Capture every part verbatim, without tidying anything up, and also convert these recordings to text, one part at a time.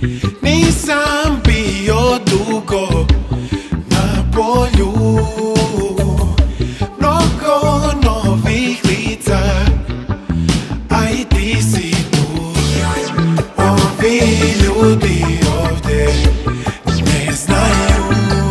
Nisam bio dugo na polju, mnogo novih lica, a i ti si tu. Ovi ljudi ovde ne znaju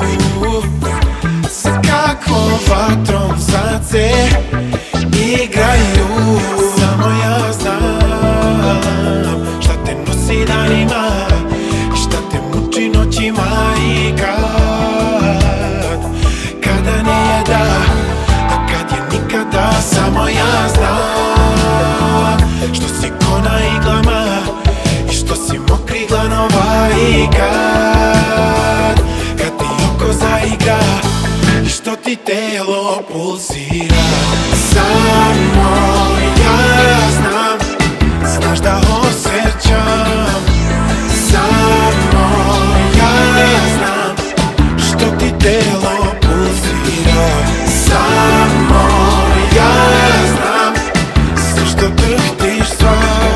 sa kakvom vatrom sad se igraju. Samo ja znam šta te nosi danima i šta te muči noćima. I kad, kada nije da, a kad je nikada. Samo ja znam što si ko na iglama i što si mokri glanova. I kad, kad ti oko zaigra i što ti telo pulsira. Samo ja znam, znaš da osjećam. Samo ja znam što ti telo pulsira. Samo ja znam sve što drhtiš sva.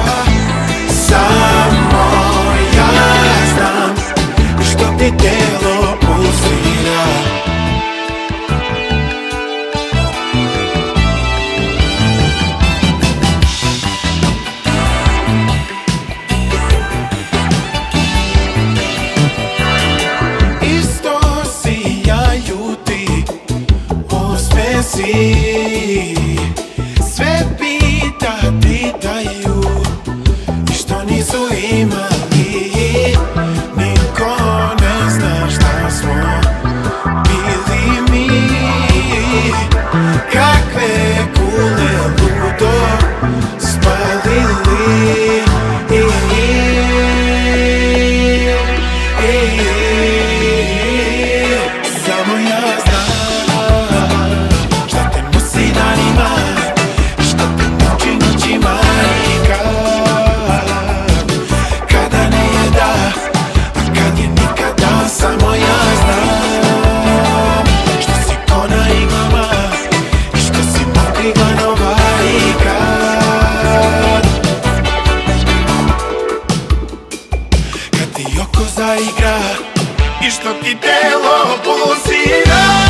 Samo ja znam što ti telo pulsira. Sve pita, pitaju i što nisu imali. Niko ne zna šta smo bili mi, kakve kule ludo spalili. I, i, i, samo ja znam zaigra i što ti telo pulsira.